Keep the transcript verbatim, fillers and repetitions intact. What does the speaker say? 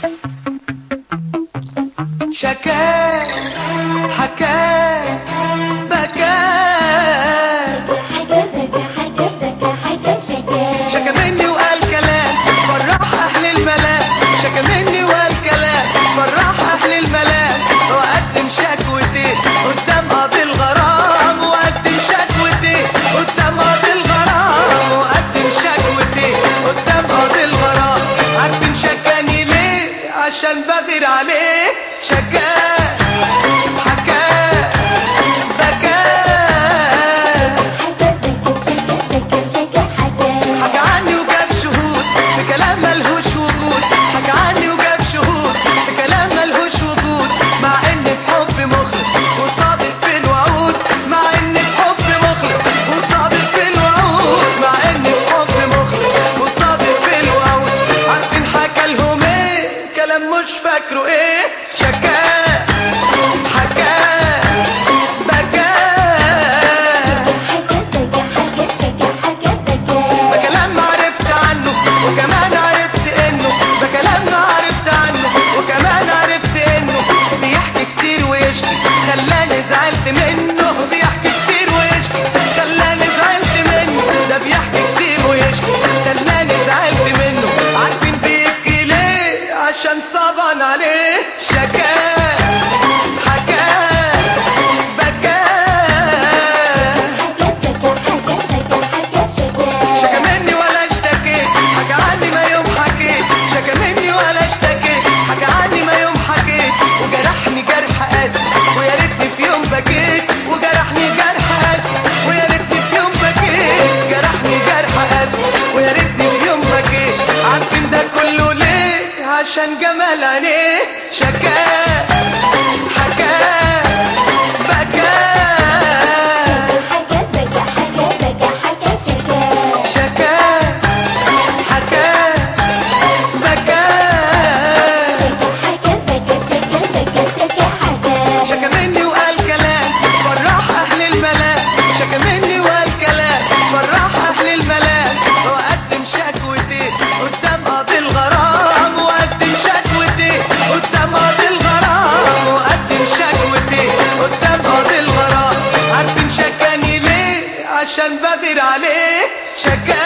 شكا حكا بكى شكا مني وقال كلام فرح اهل الملام، شكا مني وقال كلام فرح اهل الملام، وقدم شكوتي قدام قاضي الغرام، وقدم شكوتي قدام قاضي الغرام، وقدم شكوتي قدام قاضي الغرام. عارفين شكاني ليه؟ عشان بغير عليه. شكا حكا بكى حكى عني وجاب شهود بكلام ملهوش وجود، حكى عني وجاب شهود بكلام ملهوش وجود، مع ان في حب مخلص وصادق في الوعود، مع ان في حب مخلص وصادق في الوعود، مع ان في حب مخلص وصادق في الوعود. عارفين حكى لهم ايه؟ كلام مش فاكره ايه. شكا حكا بكى بكلام ما عرفت عنه وكمان عرفت انه، بكلام ما عرفت عنه وكمان عرفت انه بيحكي كتير ويشكي خلاني زعلت منه، بيحكي كتير ويشكي خلاني زعلت منه، ده بيحكي كتير ويشكي خلاني زعلت منه. عارفين بيبكي ليه؟ عشان صعبان عليه. شكا حكا بكى شكا مني ولا اشتكيت حكى عني ما يوم حكيت، شكا مني ولا اشتكيت حكى عني ما يوم حكيت، وجرحني جرح قاسي ويا ريتني في يوم بكيت، وجرحني جرح قاسي ويا ريتني في يوم بكيت، جرحني جرح قاسي ويا ريتني في يوم بكيت. عارفين ده كله ليه؟ عشان جمال عينيه. شكا حكا بكى شكا حكا بكى شكا مني وقال كلام فرح اهل الملام، شكا مني وقال كلام فرح اهل الملام، وقدم شكوتي قدام قاضي الغرام، وقدم شكوتي قدام قاضي الغرام، وقدم شكوتي قدام قاضي الغرام. عارفين شكاني ليه؟ عشان بغير عليه. شكا